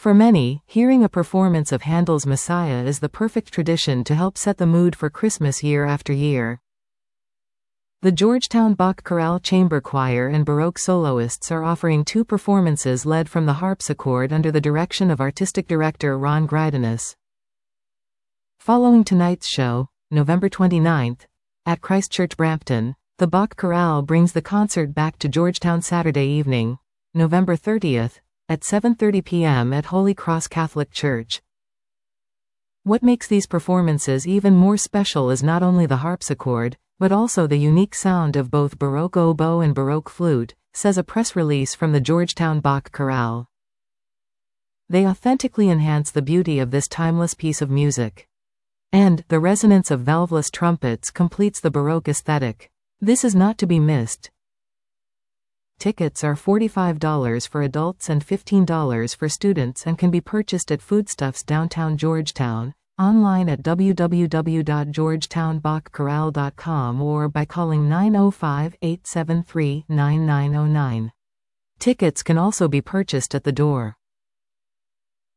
For many, hearing a performance of Handel's Messiah is the perfect tradition to help set the mood for Christmas year after year. The Georgetown Bach Chorale Chamber Choir and Baroque soloists are offering 2 performances led from the harpsichord under the direction of artistic director Ron Greidanus. Following tonight's show, November 29th, at Christ Church Brampton, the Bach Chorale brings the concert back to Georgetown Saturday evening, November 30th, at 7:30 p.m. at Holy Cross Catholic Church. What makes these performances even more special is not only the harpsichord, but also the unique sound of both Baroque oboe and Baroque flute, says a press release from the Georgetown Bach Chorale. They authentically enhance the beauty of this timeless piece of music. And the resonance of valveless trumpets completes the Baroque aesthetic. This is not to be missed. Tickets are $45 for adults and $15 for students and can be purchased at Foodstuffs downtown Georgetown, online at www.georgetownbachchorale.com or by calling 905-873-9909. Tickets can also be purchased at the door.